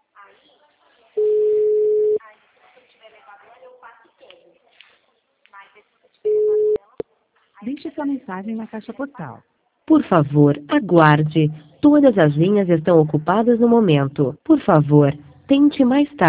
Deixe sua mensagem na caixa postal. Por favor, aguarde. Todas as linhas estão ocupadas no momento. Por favor, tente mais tarde.